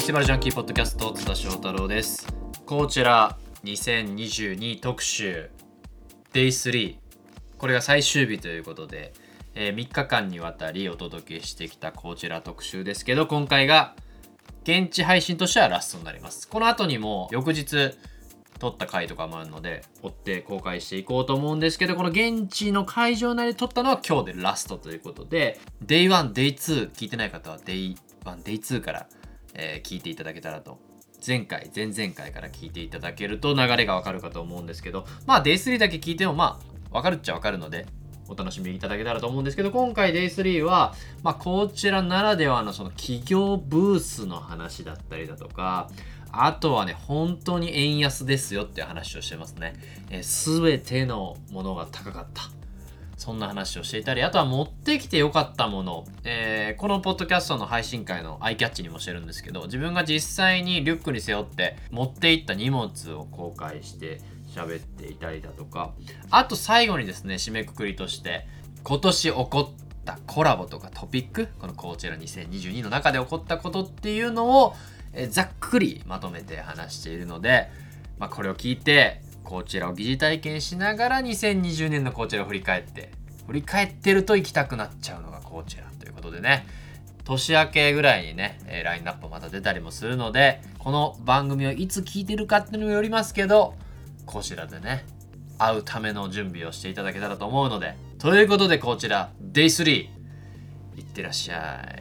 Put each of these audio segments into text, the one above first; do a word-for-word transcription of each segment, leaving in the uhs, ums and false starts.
ティバルジャンキーポッドキャスト津田翔太郎です。こちらにせんにじゅうに特集 デイスリー、 これが最終日ということで、えー、みっかかんにわたりお届けしてきたこちら特集ですけど、今回が現地配信としてはラストになります。この後にも翌日撮った回とかもあるので追って公開していこうと思うんですけど、この現地の会場内で撮ったのは今日でラストということで、 デイワン、デイツー 聞いてない方は デイワン、デイツー から、えー、聞いていただけたらと、前回前々回から聞いていただけると流れがわかるかと思うんですけど、まあ デイスリー だけ聞いてもまあわかるっちゃわかるのでお楽しみいただけたらと思うんですけど、今回 デイスリー は、まあ、こちらならではのその企業ブースの話だったりだとか、あとはね、本当に円安ですよっていう話をしてますね。えー、全てのものが高かった。そんな話をしていたり、あとは持ってきてよかったもの、えー、このポッドキャストの配信会のアイキャッチにもしてるんですけど、自分が実際にリュックに背負って持っていった荷物を公開して喋っていたりだとか、あと最後にですね、締めくくりとして今年起こったコラボとかトピック、このこちらにせんにじゅうにの中で起こったことっていうのをえざっくりまとめて話しているので、まあ、これを聞いてこちらを疑似体験しながらにせんにじゅうねんのこちらを振り返って振り返ってると行きたくなっちゃうのがこちらということでね、年明けぐらいにね、えー、ラインナップまた出たりもするので、この番組をいつ聞いてるかっていうのにもよりますけど、こちらでね会うための準備をしていただけたらと思うので、ということでこちら デイスリー いってらっしゃい。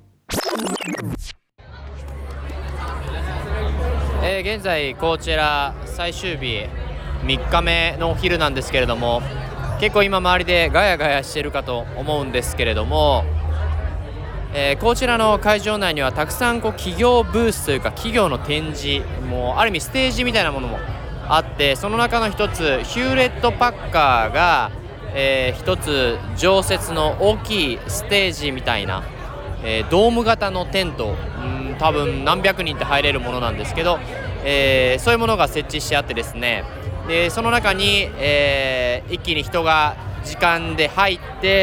えー、現在こちら最終日みっかめのお昼なんですけれども、結構今周りでガヤガヤしてるかと思うんですけれども、えー、こちらの会場内にはたくさんこう企業ブースというか企業の展示、もうある意味ステージみたいなものもあって、その中の一つヒューレットパッカーが、えー、一つ常設の大きいステージみたいな、えー、ドーム型のテント、うん多分何百人って入れるものなんですけど、えー、そういうものが設置してあってですね、でその中に、えー、一気に人が時間で入って、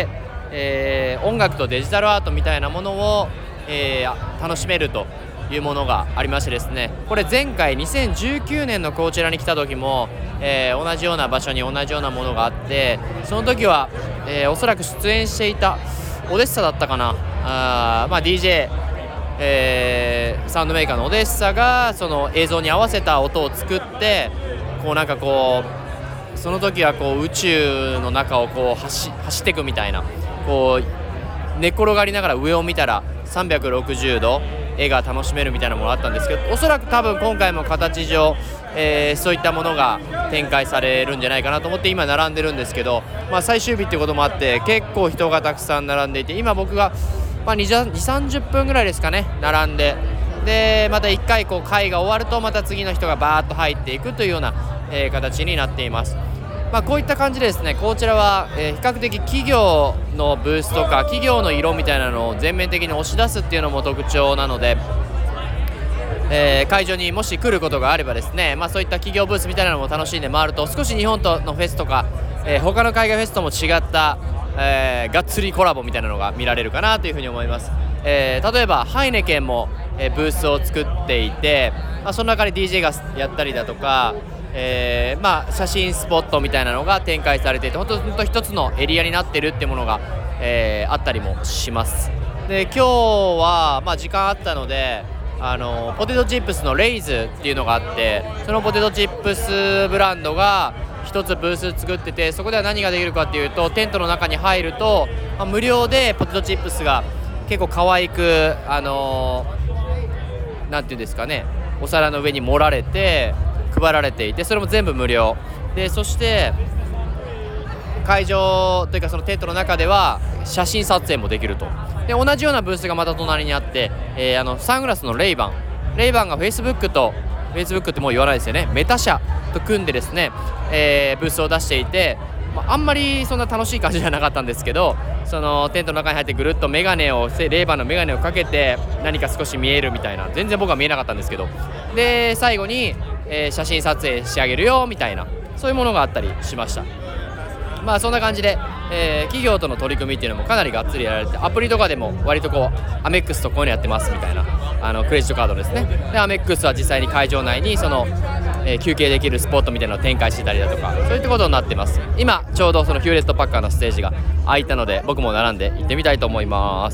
えー、音楽とデジタルアートみたいなものを、えー、楽しめるというものがありましてですね、これ前回にせんじゅうきゅうねんのこちらに来た時も、えー、同じような場所に同じようなものがあって、その時は、えー、おそらく出演していたオデッサだったかな、あ、まあ、ディージェー、えー、サウンドメーカーのオデッサがその映像に合わせた音を作って、こうなんかこうその時はこう宇宙の中をこう 走, 走っていくみたいな、こう寝っ転がりながら上を見たらさんびゃくろくじゅうど絵が楽しめるみたいなものがあったんですけど、おそらく多分今回も形上、えー、そういったものが展開されるんじゃないかなと思って今並んでるんですけど、まあ、最終日っていうこともあって結構人がたくさん並んでいて、今僕がまあ、にじゅう、さんじゅっぷんぐらいですかね並んで、でまたいっかいこう会が終わるとまた次の人がバーッと入っていくというような、えー、形になっています。まあ、こういった感じでですね、こちらは、えー、比較的企業のブースとか企業の色みたいなのを全面的に押し出すっていうのも特徴なので、えー、会場にもし来ることがあればですね、まあ、そういった企業ブースみたいなのも楽しんで回ると、少し日本とのフェスとか、えー、他の海外フェスとも違ったえー、がっつりコラボみたいなのが見られるかなというふうに思います。えー、例えばハイネケンも、えー、ブースを作っていて、まあ、その中で ディージェー がやったりだとか、えーまあ、写真スポットみたいなのが展開されていて、本当に一つのエリアになってるっていうものが、えー、あったりもします。で今日は、まあ、時間あったので、あのポテトチップスのレイズっていうのがあって、そのポテトチップスブランドが一つブース作ってて、そこでは何ができるかっていうと、テントの中に入ると、まあ、無料でポテトチップスが結構可愛く、あのー、なんていうんですかね、お皿の上に盛られて配られていて、それも全部無料で、そして会場というかそのテントの中では写真撮影もできると。で同じようなブースがまた隣にあって、えー、あのサングラスのレイバンレイバンが Facebook と Facebook ってもう言わないですよね、メタ社と組んでですね、えー、ブースを出していて、まあ、あんまりそんな楽しい感じじゃなかったんですけど、そのテントの中に入ってぐるっとメガネをレイバンのメガネをかけて何か少し見えるみたいな、全然僕は見えなかったんですけど、で最後に、えー、写真撮影してあげるよみたいな、そういうものがあったりしました。まあそんな感じで、 えー、企業との取り組みっていうのもかなりがっつりやられて、アプリとかでも割とこうアメックスとこういうのやってますみたいな、あのクレジットカードですね。でアメックスは実際に会場内にその、えー、休憩できるスポットみたいなのを展開してたりだとか、そういったことになってます。今ちょうどそのヒューレットパッカーのステージが空いたので、僕も並んで行ってみたいと思います。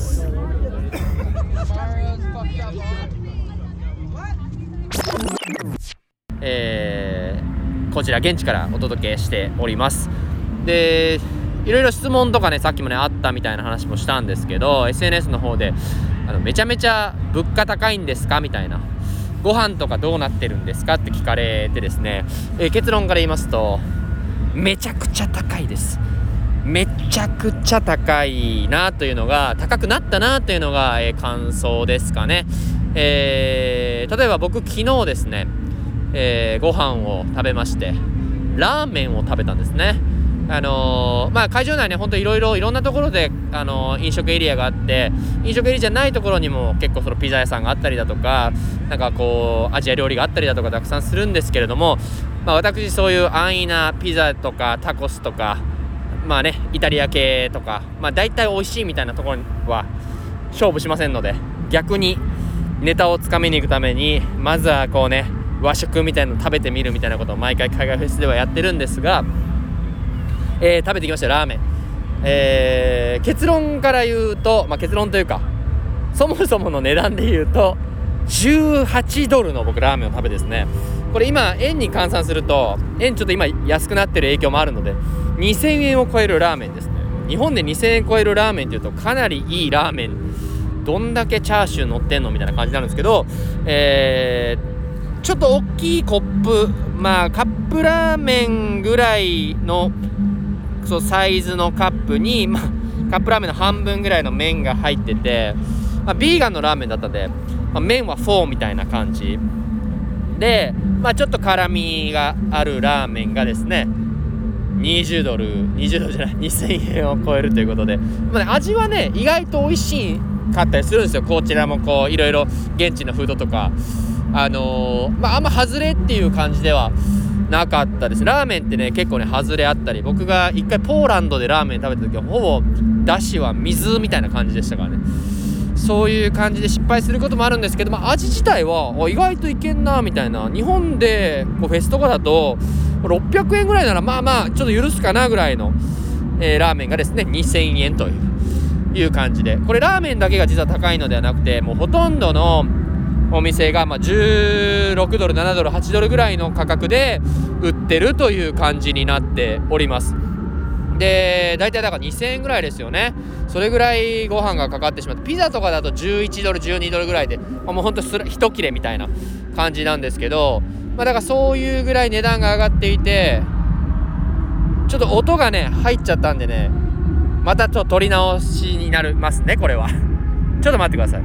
えー、こちら現地からお届けしております。でいろいろ質問とかね、さっきもねあったみたいな話もしたんですけど、 エスエヌエス の方であのめちゃめちゃ物価高いんですかみたいな、ご飯とかどうなってるんですかって聞かれてですね、えー、結論から言いますとめちゃくちゃ高いです。めちゃくちゃ高いなというのが、高くなったなというのが、えー、感想ですかね。えー、例えば僕昨日ですね、えー、ご飯を食べまして、ラーメンを食べたんですね。あのーまあ、会場内ね、本当いろいろいろんなところで、あのー、飲食エリアがあって、飲食エリアじゃないところにも結構そのピザ屋さんがあったりだとか、なんかこうアジア料理があったりだとかたくさんするんですけれども、まあ、私そういう安易なピザとかタコスとか、まあね、イタリア系とか、まあ、大体美味しいみたいなところは勝負しませんので、逆にネタをつかみに行くためにまずはこうね、和食みたいなの食べてみるみたいなことを毎回海外フェスではやってるんですが、えー、食べてきましたラーメン。えー、結論から言うと、まあ、結論というかそもそもの値段で言うとじゅうはちドルの僕ラーメンを食べですね、これ今円に換算すると、円ちょっと今安くなってる影響もあるのでにせんえんを超えるラーメンですね。日本でにせんえん超えるラーメンっていうとかなりいいラーメン、どんだけチャーシュー乗ってんのみたいな感じになるんですけど、えー、ちょっと大きいコップ、まあカップラーメンぐらいのそうサイズのカップに、まあ、カップラーメンの半分ぐらいの麺が入ってて、まあ、ビーガンのラーメンだったんで、まあ、麺はフォーみたいな感じで、まあ、ちょっと辛みがあるラーメンがですねにじゅうドルにじゅうドルじゃないにせんえんを超えるということで、まあね、味はね意外と美味しいかったりするんですよ。こちらもこういろいろ現地のフードとか、あのーまあ、あんま外れっていう感じではなかったです。ラーメンってね結構ね外れあったり、僕が一回ポーランドでラーメン食べた時はほぼだしは水みたいな感じでしたからね。そういう感じで失敗することもあるんですけど、まあ、味自体は意外といけんなみたいな。日本でこうフェスとかだとろっぴゃくえんぐらいならまあまあちょっと許すかなぐらいの、えー、ラーメンがですねにせんえんといういう感じで、これラーメンだけが実は高いのではなくて、もうほとんどのお店がまあじゅうろくドルななドルはちドルぐらいの価格で売ってるという感じになっております。で大体だからにせんえんぐらいですよね。それぐらいご飯がかかってしまって、ピザとかだとじゅういちドルじゅうにドルぐらいで、まあ、もうほんと一切れみたいな感じなんですけど、まあ、だからそういうぐらい値段が上がっていて、ちょっと音がね入っちゃったんでね、またちょっと取り直しになりますねこれはちょっと待ってください。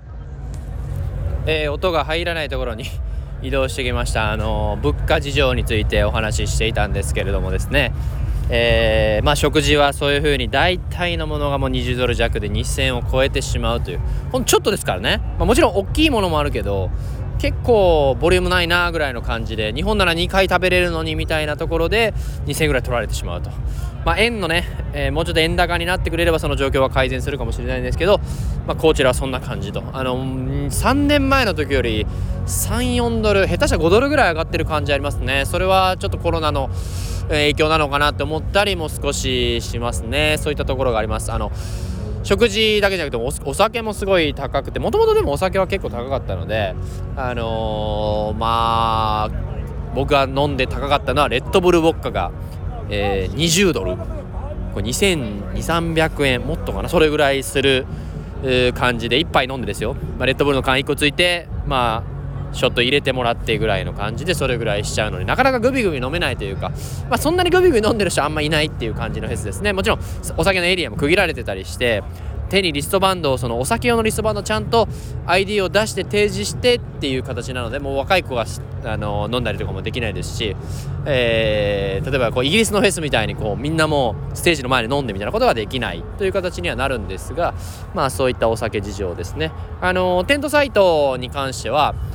えー、音が入らないところに移動してきました。あの物価事情についてお話ししていたんですけれどもですね、えーまあ、食事はそういう風に大体のものがもうにじゅうドル弱でにせんえんを超えてしまうという、ほんとちょっとですからね、まあ、もちろん大きいものもあるけど結構ボリュームないなぐらいの感じで、日本ならにかい食べれるのにみたいなところでにせんえんぐらい取られてしまうと。まあ、円のね、えー、もうちょっと円高になってくれればその状況は改善するかもしれないんですけど、まあ、こちらはそんな感じと、あのさんねんまえの時よりさん、よんドル、下手したらごドルぐらい上がってる感じありますね。それはちょっとコロナの影響なのかなって思ったりも少ししますね。そういったところがあります。あの食事だけじゃなくて お, お酒もすごい高くて、もともとでもお酒は結構高かったので、あのー、まあ僕が飲んで高かったのはレッドブルウォッカが、えー、にじゅうドル、これにせんにひゃく、さんびゃくえんもっとかな、それぐらいする感じでいっぱい飲んでですよ、まあ、レッドブルの缶いっこついて、まあショット入れてもらってぐらいの感じでそれぐらいしちゃうのに、なかなかグビグビ飲めないというか、まあ、そんなにグビグビ飲んでる人あんまいないっていう感じのフェスですね。もちろんお酒のエリアも区切られてたりして、手にリストバンドを、そのお酒用のリストバンドちゃんと アイディー を出して提示してっていう形なので、もう若い子があの飲んだりとかもできないですし、えー、例えばこうイギリスのフェスみたいにこうみんなもうステージの前で飲んでみたいなことができないという形にはなるんですが、まあそういったお酒事情ですね。あのテントサイトに関しては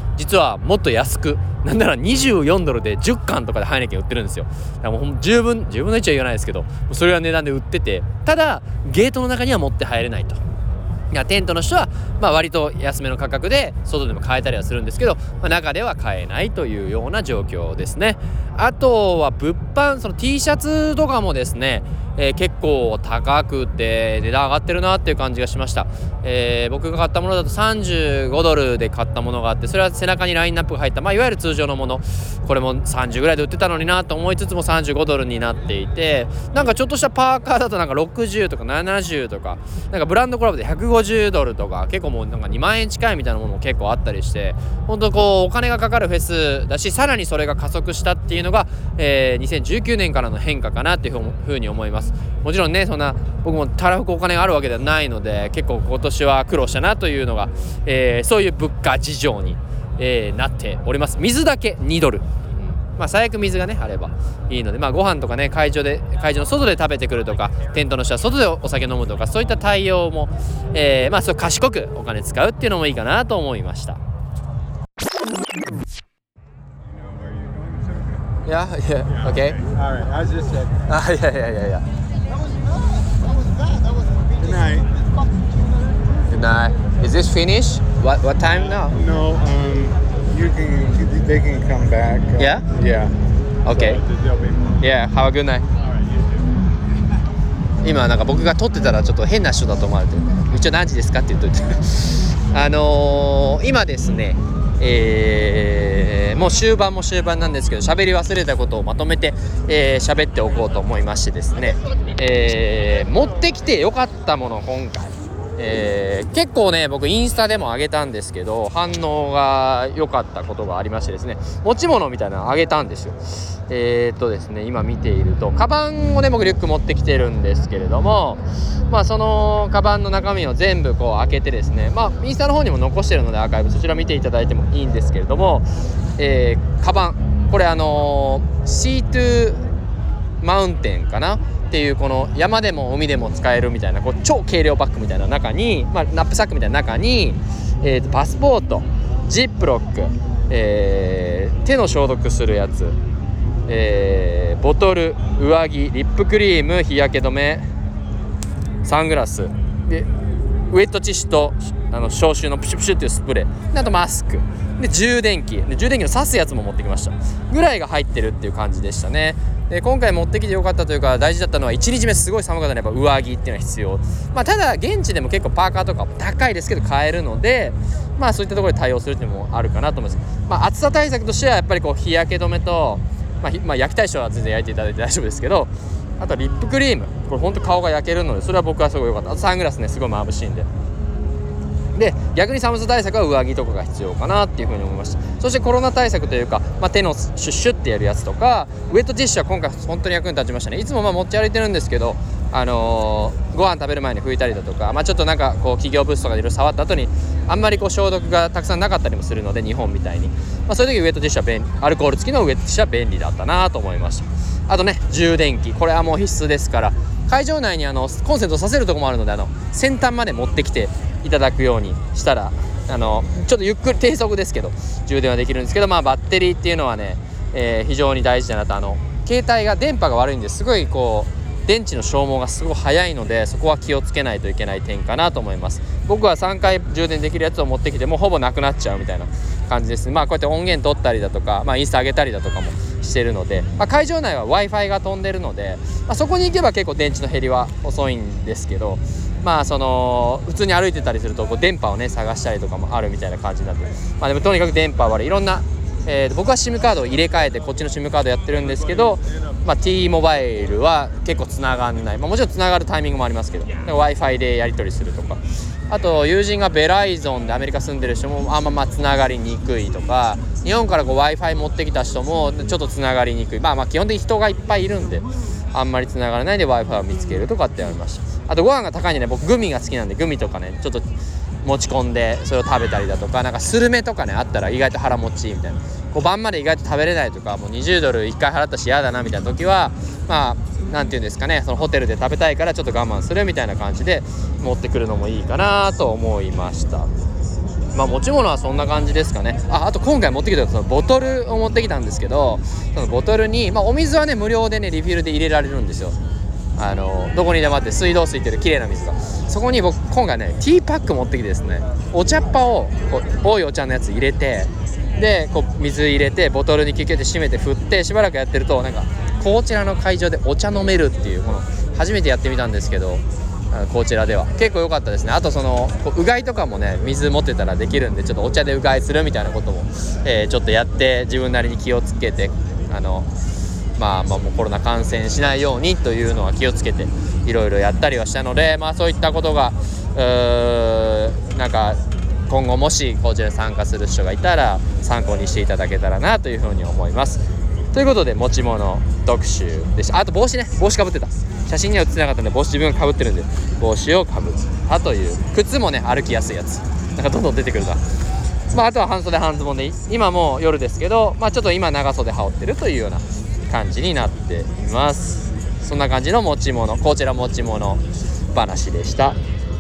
実はもっと安く、なんならにじゅうよんドルでじゅっかんとかでハイネケン売ってるんですよ。だからもう十分十分のいちは言わないですけど、それは値段で売ってて、ただゲートの中には持って入れないと。いやテントの人はまあ割と安めの価格で外でも買えたりはするんですけど、まあ、中では買えないというような状況ですね。あとは物販、その T シャツとかもですね、えー、結構高くて値段上がってるなっていう感じがしました。えー、僕が買ったものだとさんじゅうごドルで買ったものがあって、それは背中にラインナップが入った、まあ、いわゆる通常のもの、これもさんじゅうぐらいで売ってたのになと思いつつもさんじゅうごドルになっていて、なんかちょっとしたパーカーだとなんかろくじゅうとかななじゅうとか、なんかブランドコラボでひゃくごじゅうドルとか、結構もうなんかにまんえん近いみたいなものも結構あったりして、本当こうお金がかかるフェスだし、さらにそれが加速したっていうのが、えー、にせんじゅうきゅうねんからの変化かなっていうふうに思います。もちろんね、そんな僕もたらふくお金があるわけではないので、結構今年は苦労したなというのが、えー、そういう物価事情に、えー、なっております。水だけにドル、まあ、最悪水がねあればいいので、まあ、ご飯とかね会場で会場の外で食べてくるとか、テントの人は外でお酒飲むとか、そういった対応も、えー、まあそう賢くお金使うっていうのもいいかなと思いました。Yeah, yeah, okay. All right, I was just checking. Ah, yeah, yeah, yeah, yeah. Good night. Good night. Is this finished? What what time now? No, um, you can, they can come back. Uh, Yeah? Yeah. Okay. So there'll be more. Yeah, have a good night. 今なんか僕が撮ってたらちょっと変な人だと思われて、一応何時ですかって言っといてあのー、今ですね、えー、もう終盤も終盤なんですけど、喋り忘れたことをまとめて喋、えー、っておこうと思いましてですね、えー、持ってきてよかったもの今回、えー、結構ね僕インスタでも上げたんですけど、反応が良かったことがありましてですね、持ち物みたいなの上げたんですよ。えー、っとですね今見ていると、カバンをね僕リュック持ってきてるんですけれども、まあそのカバンの中身を全部こう開けてですね、まあインスタの方にも残してるのでアーカイブそちら見ていただいてもいいんですけれども、えー、カバンこれあのー、シートゥマウンテンかなっていう、この山でも海でも使えるみたいなこう超軽量バッグみたいな中に、まあ、ナップサックみたいな中に、えー、とパスポート、ジップロック、えー、手の消毒するやつ、えー、ボトル、上着、リップクリーム、日焼け止め、サングラスでウェットティッシュとあの消臭のプシュプシュっていうスプレーで、あとマスクで充電器で、充電器の挿すやつも持ってきましたぐらいが入ってるっていう感じでしたね。で今回持ってきてよかったというか大事だったのは、いちにちめすごい寒かったのでやっぱ上着っていうのは必要、まあ、ただ現地でも結構パーカーとか高いですけど買えるので、まあそういったところで対応するっていうのもあるかなと思います。まあ、暑さ対策としてはやっぱりこう日焼け止めと、まあ、まあ焼きたい人は全然焼いていただいて大丈夫ですけど、あとリップクリーム、これほんと顔が焼けるのでそれは僕はすごい良かった。あとサングラスね、すごい眩しいんで。で逆に寒さ対策は上着とかが必要かなっていうふうに思いました。そしてコロナ対策というか、まあ、手のシュッシュってやるやつとか、ウェットティッシュは今回本当に役に立ちましたね。いつもまあ持ち歩いてるんですけど、あのー、ご飯食べる前に拭いたりだとか、まあ、ちょっとなんかこう企業ブースとかでいろいろ触った後にあんまりこう消毒がたくさんなかったりもするので、日本みたいに、まあ、そういう時ウェットティッシュは便利、アルコール付きのウェットティッシュは便利だったなと思いました。あとね充電器、これはもう必須ですから、会場内にあのコンセントさせるとこもあるので、あの先端まで持ってきていただくようにしたら、あのちょっとゆっくり低速ですけど充電はできるんですけど、まあバッテリーっていうのはね、えー、非常に大事だなと。あの携帯が電波が悪いんですごいこう電池の消耗がすごい早いので、そこは気をつけないといけない点かなと思います。僕はさんかい充電できるやつを持ってきてもほぼなくなっちゃうみたいな感じですね。まあこうやって音源取ったりだとか、まあ、インスタ上げたりだとかもしてるので、まあ、会場内は Wi-Fi が飛んでるので、まあ、そこに行けば結構電池の減りは遅いんですけど、まあその普通に歩いてたりするとこう電波をね探したりとかもあるみたいな感じになって、まあでもとにかく電波悪い、いろんな、えー、僕は SIM カードを入れ替えてこっちの SIM カードやってるんですけど、まあ、T モバイルは結構つながんない、まあ、もちろんつながるタイミングもありますけど Wi-Fi でやり取りするとか、あと友人がベライゾンでアメリカ住んでる人もあんままあつながりにくいとか、日本からこう Wi-Fi 持ってきた人もちょっとつながりにくい、まあまあ基本的に人がいっぱいいるんであんまりつながらないで Wi-Fi を見つけるとかってありました。あとご飯が高いんでね、僕グミが好きなんでグミとかねちょっと持ち込んでそれを食べたりだとか、なんかスルメとかねあったら意外と腹持ちいいみたいな、こう晩まで意外と食べれないとか、もうにじゅうドルいっかい払ったし嫌だなみたいな時は、まあなんていうんですかね、そのホテルで食べたいからちょっと我慢するみたいな感じで持ってくるのもいいかなと思いました。 まあ持ち物はそんな感じですかね。あ、あと今回持ってきたそのボトルを持ってきたんですけど、そのボトルに、まあ、お水はね無料でねリフィルで入れられるんですよ。あのどこにでもあって水道水っていう綺麗な水が、そこに僕今回ねティーパック持ってきてですね、お茶っ葉をこう多いお茶のやつ入れて、でこう水入れてボトルにキュキュって閉めて振ってしばらくやってると、なんかこちらの会場でお茶飲めるっていう、この初めてやってみたんですけど、こちらでは結構良かったですね。あとそのうがいとかもね水持ってたらできるんで、ちょっとお茶でうがいするみたいなことも、えー、ちょっとやって自分なりに気をつけて、あのまあまあもうコロナ感染しないようにというのは気をつけていろいろやったりはしたので、まあそういったことがうーなんか今後もしこちら参加する人がいたら参考にしていただけたらなというふうに思います。ということで持ち物特集でした。あと帽子ね、帽子かぶってた、写真には写ってなかったんで帽子自分かぶってるんで帽子をかぶったという、靴もね歩きやすいやつなんかどんどん出てくるな。まああとは半袖半ズボンで今もう夜ですけど、まあちょっと今長袖羽織ってるというような感じになっています。そんな感じの持ち物、こちら持ち物話でした。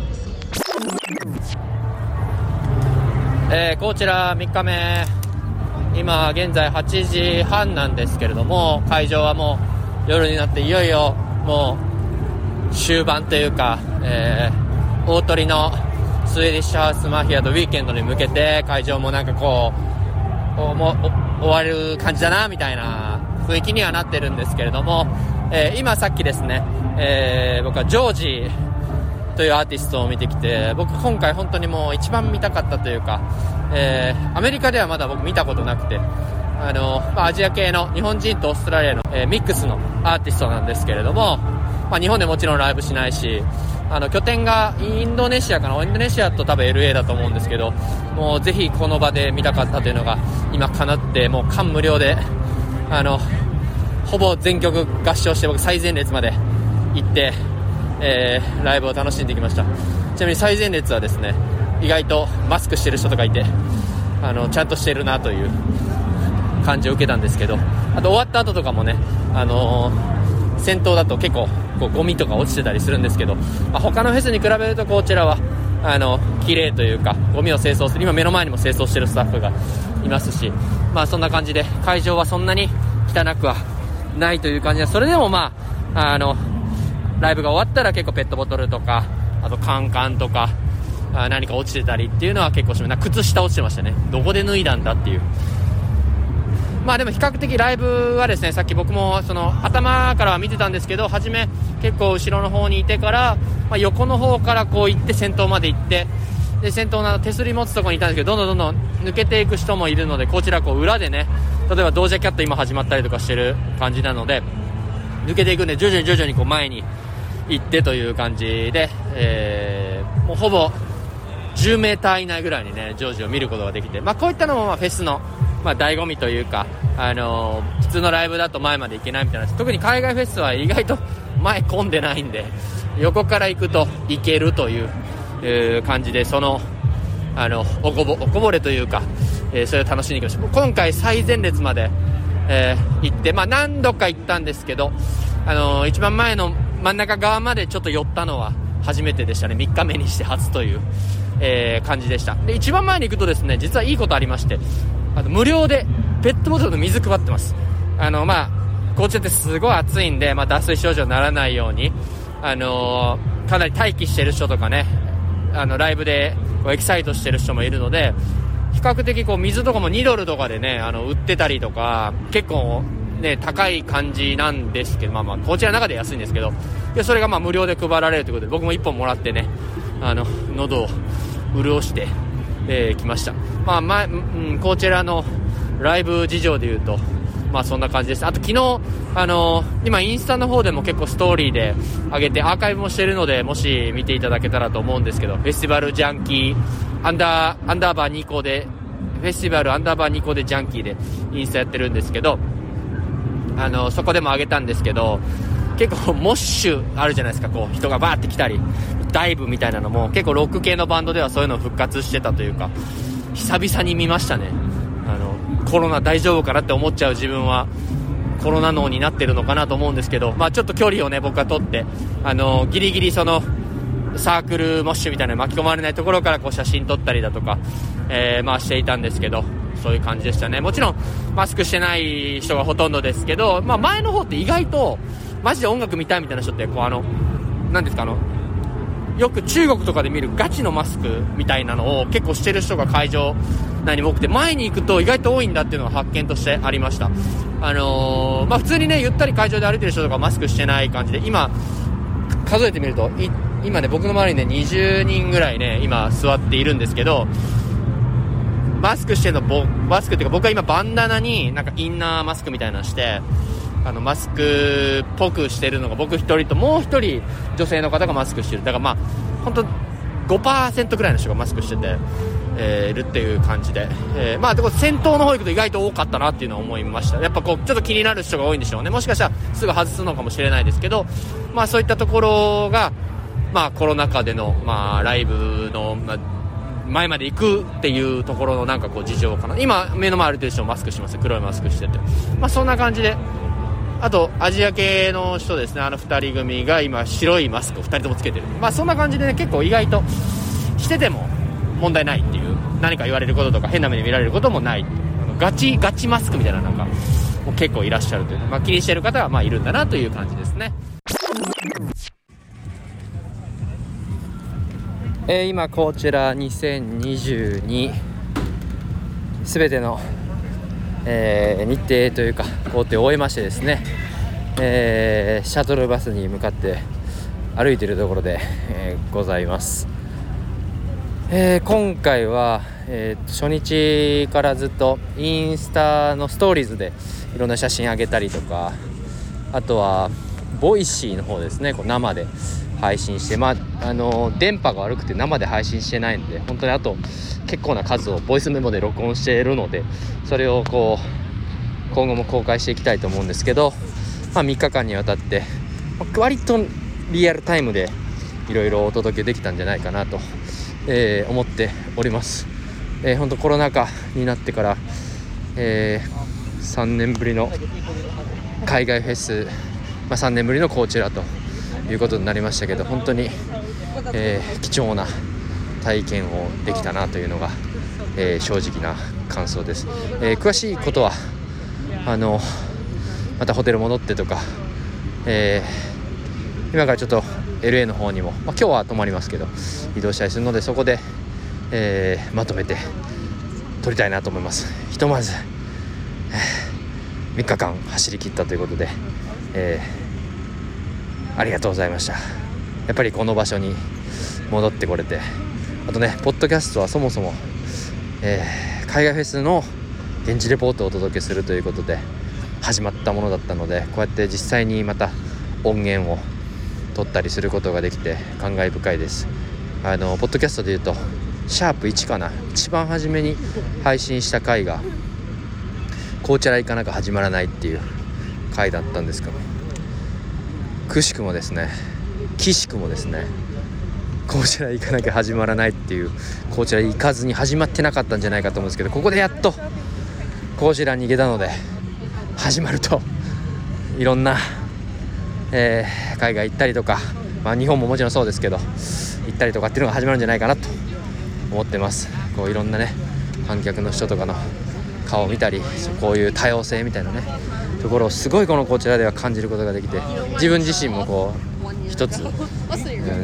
えー、こちらみっかめ、今現在はちじはんなんですけれども、会場はもう夜になっていよいよもう終盤というか、えー、大鳥のスウェディッシュハウスマフィアとウィーケンドに向けて会場もなんかこうもう終わる感じだなみたいな雰囲気にはなってるんですけれども、えー、今さっきですね、えー、僕はジョージというアーティストを見てきて、僕今回本当にもう一番見たかったというか、えー、アメリカではまだ僕見たことなくて、あの、まあ、アジア系の日本人とオーストラリアの、えー、ミックスのアーティストなんですけれども、まあ、日本でもちろんライブしないし、あの拠点がインドネシアかな、インドネシアと多分 エルエー だと思うんですけど、もうぜひこの場で見たかったというのが今叶って、もう感無量で、あのほぼ全曲合唱して僕最前列まで行って、えー、ライブを楽しんできました。ちなみに最前列はですね、意外とマスクしてる人とかいて、あのちゃんとしてるなという感じを受けたんですけど、あと終わった後とかもね、あのー先頭だと結構こうゴミとか落ちてたりするんですけど、まあ、他のフェスに比べるとこちらはあの綺麗というか、ゴミを清掃する、今目の前にも清掃してるスタッフがいますし、まあそんな感じで会場はそんなに汚くはないという感じで、それでもまああのライブが終わったら結構ペットボトルとか、あとカンカンとかあ何か落ちてたりっていうのは結構します。靴下落ちてましたね。どこで脱いだんだっていう。まあでも比較的ライブはですね、さっき僕もその頭からは見てたんですけど、初め結構後ろの方にいてから、まあ、横の方からこう行って先頭まで行って、で先頭の手すり持つところにいたんですけど、どんどんどんどん抜けていく人もいるので、こちらこう裏でね、例えばドージャキャット今始まったりとかしてる感じなので、抜けていくんで徐々に徐々にこう前に行ってという感じで、えー、もうほぼじゅうメーター以内ぐらいにねジョージを見ることができて、まあ、こういったのもまあフェスのまあ醍醐味というか、あのー、普通のライブだと前まで行けないみたいな、特に海外フェスは意外と前混んでないんで、横から行くと行けるという、えー、感じで、そのあのおこぼ、おこぼれというか、えー、それを楽しんでいきました。今回最前列まで、えー、行って、まあ、何度か行ったんですけど、あのー、一番前の真ん中側までちょっと寄ったのは初めてでしたね。みっかめにして初という、えー、感じでした。で一番前に行くとですね、実はいいことありまして、あの無料でペットボトルの水配ってます。あのまあ紅茶ってすごい暑いんで、まあ、脱水症状にならないように、あのー、かなり待機してる人とかね、あのライブでこうエキサイトしてる人もいるので、比較的こう水とかもにドルとかでね、あの売ってたりとか、結構ね高い感じなんですけど、まあまあ紅茶の中で安いんですけど、でそれがまあ無料で配られるということで、僕もいっぽんもらってね、あの喉を潤してえー、来ました。まあまあ、うん、こちらのライブ事情でいうと、まあそんな感じです。あと昨日、あのー、今インスタの方でも結構ストーリーで上げてアーカイブもしてるので、もし見ていただけたらと思うんですけど、フェスティバルジャンキーアンダーアンダーバーニコでフェスティバルアンダーバーニコでジャンキーでインスタやってるんですけど、あのー、そこでも上げたんですけど、結構モッシュあるじゃないですか、こう人がバーって来たりダイブみたいなのも結構ロック系のバンドではそういうの復活してたというか、久々に見ましたね。あのコロナ大丈夫かなって思っちゃう自分はコロナ脳になってるのかなと思うんですけど、まあちょっと距離をね僕は取って、あのギリギリそのサークルモッシュみたいな巻き込まれないところからこう写真撮ったりだとか、えー、まあしていたんですけど、そういう感じでしたね。もちろんマスクしてない人がほとんどですけど、まあ、前の方って意外とマジで音楽見たいみたいな人ってこうあのなんですかあのよく中国とかで見るガチのマスクみたいなのを結構してる人が会場内に多くて、前に行くと意外と多いんだっていうのが発見としてありました。あのー、まあ普通にねゆったり会場で歩いてる人とかマスクしてない感じで、今数えてみると今ね僕の周りにねにじゅうにんぐらいね今座っているんですけど、マスクしてるのボマスクっていうか僕は今バンダナになんかインナーマスクみたいなのしてあのマスクっぽくしてるのが僕一人ともう一人女性の方がマスクしてる。だからまあ本当 ごパーセント くらいの人がマスクしてて、えー、いるっていう感じで、えー、まあでも先頭の方行くと意外と多かったなっていうのは思いました。やっぱこうちょっと気になる人が多いんでしょうね。もしかしたらすぐ外すのかもしれないですけど、まあそういったところがまあコロナ禍でのまあライブの、まあ前まで行くっていうところのなんかこう事情かな。今目の前歩いてる人もマスクしてます。黒いマスクしてて、まあそんな感じで、あとアジア系の人ですね、あのふたり組が今白いマスクをふたりともつけてる。まあそんな感じでね、結構意外としてても問題ないっていう、何か言われることとか変な目で見られることもないっていう、あのガチガチマスクみたいななんかもう結構いらっしゃるという、まあ気にしてる方はまあいるんだなという感じですね。えー、今こちらにせんにじゅうにすべての、えー、日程というか工程を終えましてですね、えー、シャトルバスに向かって歩いているところで、えー、ございます。えー、今回は、えー、初日からずっとインスタのストーリーズでいろんな写真あげたりとか、あとはボイシーの方ですね、こう生で配信して、まああの電波が悪くて生で配信してないので、本当にあと結構な数をボイスメモで録音しているので、それをこう今後も公開していきたいと思うんですけど、まあ、みっかかんにわたって割とリアルタイムでいろいろお届けできたんじゃないかなと、えー、思っております。えー、本当コロナ禍になってから、えー、さんねんぶりの海外フェス、まあ、さんねんぶりのコーチェラということになりましたけど、本当に、えー、貴重な体験をできたなというのが、えー、正直な感想です。えー、詳しいことはあのまたホテル戻ってとか、えー、今からちょっと エルエー の方にも、まあ、今日は泊まりますけど移動したりするので、そこで、えー、まとめて撮りたいなと思います。ひとまず、えー、みっかかん走り切ったということで、えー、ありがとうございました。やっぱりこの場所に戻ってこれて、あとねポッドキャストはそもそも、えー、海外フェスの現地レポートをお届けするということで始まったものだったので、こうやって実際にまた音源を取ったりすることができて感慨深いです。あのポッドキャストでいうとシャープいちかな、一番初めに配信した回がコーチャラ行かなきゃ始まらないっていう回だったんですけど、くしくもですねきしくもですねコーチャラ行かなきゃ始まらないっていう、コーチャラ行かずに始まってなかったんじゃないかと思うんですけど、ここでやっとコーチャラに行けたので始まるといろんな、えー、海外行ったりとか、まあ、日本ももちろんそうですけど行ったりとかっていうのが始まるんじゃないかなと思ってます。こういろんなね観客の人とかの顔を見たり、こういう多様性みたいなねところをすごいこのこちらでは感じることができて、自分自身もこう一つ、うん、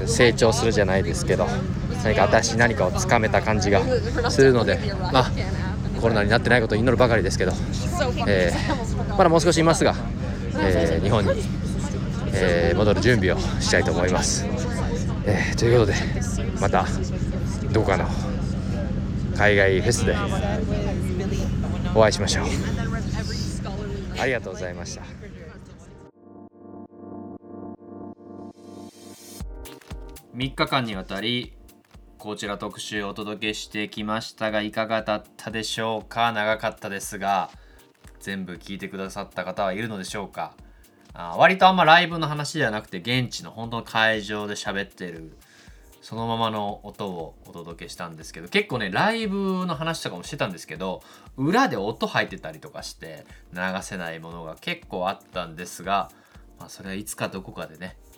成長するじゃないですけど、何か新しい何かをつかめた感じがするので、まあコロナになってないことを祈るばかりですけど、えー、まだもう少しいますが、えー、日本に、えー、戻る準備をしたいと思います。えー、ということでまたどこかの海外フェスでお会いしましょう。ありがとうございました。みっかかんにわたりこちら特集をお届けしてきましたが、いかがだったでしょうか。長かったですが全部聞いてくださった方はいるのでしょうか。あ、割とあんまライブの話ではなくて現地の本当の会場で喋ってるそのままの音をお届けしたんですけど、結構ねライブの話とかもしてたんですけど、裏で音入ってたりとかして流せないものが結構あったんですが、まあ、それはいつかどこかでね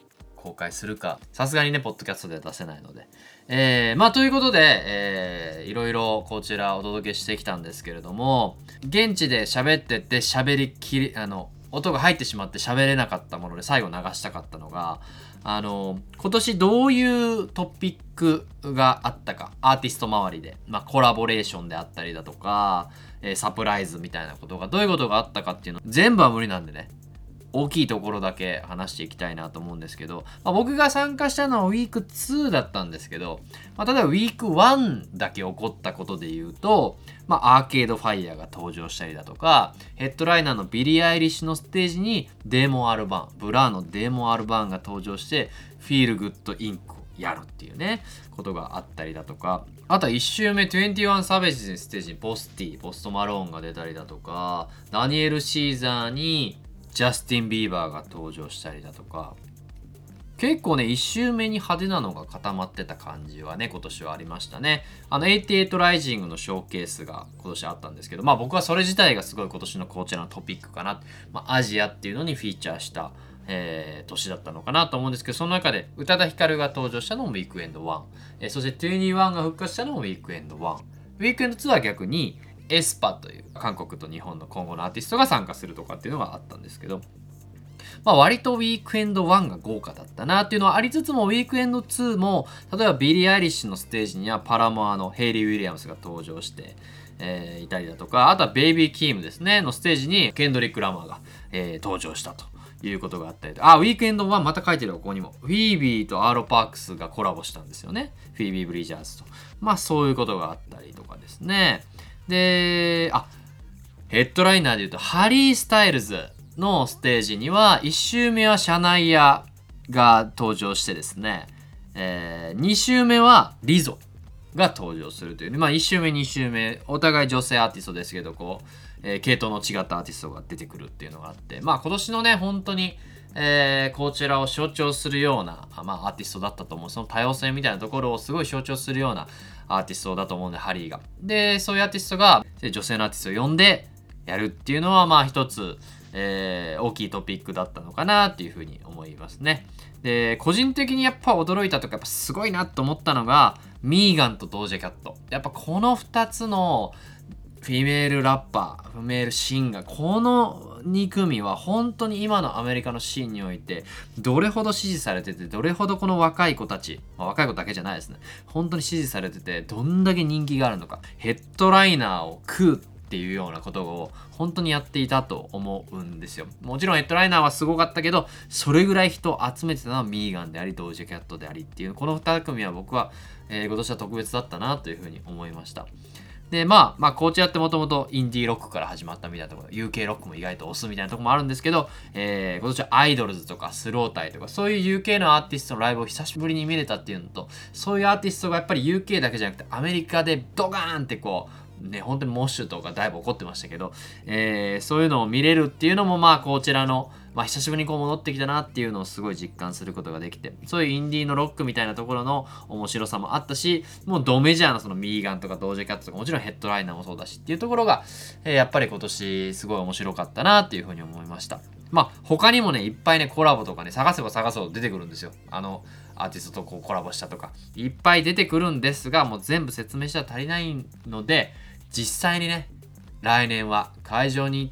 公開するか、さすがにねポッドキャストでは出せないので、えー、まあということで、えー、いろいろこちらお届けしてきたんですけれども、現地で喋ってて喋りきりあの音が入ってしまって喋れなかったもので最後流したかったのが、あの今年どういうトピックがあったか、アーティスト周りで、まあ、コラボレーションであったりだとか、えー、サプライズみたいなことがどういうことがあったかっていうの全部は無理なんでね、大きいところだけ話していきたいなと思うんですけど、まあ、僕が参加したのはウィークツーだったんですけど、まあ、例えばウィークワンだけ起こったことで言うと、まあ、アーケードファイヤーが登場したりだとか、ヘッドライナーのビリー・アイリッシュのステージにデーモン・アルバン、ブラーのデーモン・アルバンが登場してフィール・グッド・インクをやるっていうねことがあったりだとか、あとはいち周目にじゅういちサベージズステージにポスティ、ポストマローンが出たりだとか、ダニエル・シーザーにジャスティン・ビーバーが登場したりだとか、結構ねいち周目に派手なのが固まってた感じはね今年はありましたね。あのはちじゅうはちライジングのショーケースが今年あったんですけど、まあ僕はそれ自体がすごい今年のこちらのトピックかな、まあ、アジアっていうのにフィーチャーした、えー、年だったのかなと思うんですけど、その中で宇多田ヒカルが登場したのもウィークエンドワン、えー、そしてにじゅういちが復活したのもウィークエンドワン、ウィークエンドツーは逆にエスパという韓国と日本の今後のアーティストが参加するとかっていうのがあったんですけど、まあ割とウィークエンドワンが豪華だったなっていうのはありつつも、ウィークエンドツーも例えばビリー・アイリッシュのステージにはパラモアのヘイリー・ウィリアムスが登場して、えー、いたりだとか、あとはベイビー・キームですねのステージにケンドリック・ラマーが、えー、登場したということがあったりと、あ、ウィークエンドワンまた書いてるよ、ここにもフィービーとアーロ・パークスがコラボしたんですよね、フィービー・ブリジャーズと。まあそういうことがあったりとかですね。で、あ、ヘッドライナーで言うとハリー・スタイルズのステージにはいち周目はシャナイアが登場してですね、えー、に周目はリゾが登場するというね、まあいち周目に周目お互い女性アーティストですけど、こう、えー、系統の違ったアーティストが出てくるっていうのがあって、まあ今年のね本当に、えー、こちらを象徴するような、まあ、アーティストだったと思う。その多様性みたいなところをすごい象徴するようなアーティストだと思うんで、ハリーが。で、そういうアーティストが女性のアーティストを呼んでやるっていうのはまあ一つ、えー、大きいトピックだったのかなっていうふうに思いますね。で、個人的にやっぱ驚いたとかやっぱすごいなと思ったのがミーガンとドージャキャット。やっぱこのふたつのフィメールラッパー、フィメールシンガー、このに組は本当に今のアメリカのシーンにおいてどれほど支持されてて、どれほどこの若い子たち、まあ、若い子だけじゃないですね、本当に支持されててどんだけ人気があるのか、ヘッドライナーを食うっていうようなことを本当にやっていたと思うんですよ。もちろんヘッドライナーはすごかったけど、それぐらい人を集めてたのはミーガンでありドージャキャットでありっていう、このに組は僕は、えー、今年は特別だったなというふうに思いました。で、まあ、まあ、コーチャーってもともとインディーロックから始まったみたいなところ、ユーケー ロックも意外と押すみたいなところもあるんですけど、えー、今年はアイドルズとかスロータイとか、そういう ユーケー のアーティストのライブを久しぶりに見れたっていうのと、そういうアーティストがやっぱり ユーケー だけじゃなくてアメリカでドガーンってこう、ね、本当にモッシュとかだいぶ起こってましたけど、えー、そういうのを見れるっていうのもまあこちらの、まあ、久しぶりにこう戻ってきたなっていうのをすごい実感することができて、そういうインディーのロックみたいなところの面白さもあったし、もうドメジャーなそのミーガンとかドージャキャットとかもちろんヘッドライナーもそうだしっていうところが、えー、やっぱり今年すごい面白かったなっていうふうに思いました。まあ他にもねいっぱいねコラボとかね探せば探そう出てくるんですよ。あのアーティストとこうコラボしたとかいっぱい出てくるんですが、もう全部説明したら足りないので、実際にね来年は会場に行って、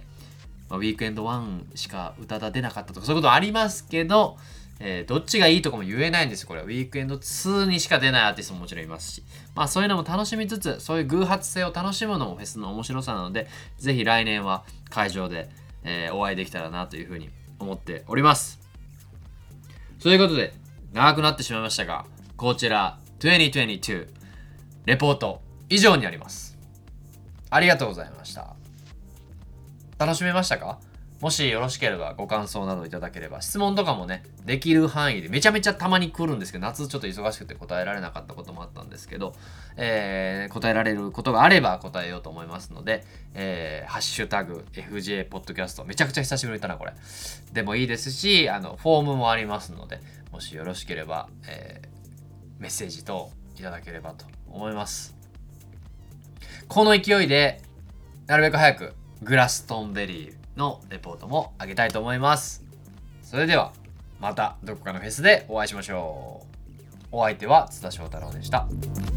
まあ、ウィークエンドワンしか宇多田出なかったとかそういうことありますけど、えー、どっちがいいとかも言えないんですよ。これはウィークエンドツーにしか出ないアーティストももちろんいますし、まあそういうのも楽しみつつ、そういう偶発性を楽しむのもフェスの面白さなので、ぜひ来年は会場で、えー、お会いできたらなというふうに思っております。ということで長くなってしまいましたが、こちらにせんにじゅうにレポート以上になります。ありがとうございました。楽しめましたか？もしよろしければご感想などいただければ、質問とかもねできる範囲でめちゃめちゃたまに来るんですけど、夏ちょっと忙しくて答えられなかったこともあったんですけど、えー、答えられることがあれば答えようと思いますので、えー、ハッシュタグ エフジェー ポッドキャスト、めちゃくちゃ久しぶりに言ったなこれでもいいですし、あのフォームもありますので、もしよろしければ、えー、メッセージ等いただければと思います。この勢いでなるべく早くグラストンベリーのレポートも上げたいと思います。それではまたどこかのフェスでお会いしましょう。お相手は津田翔太郎でした。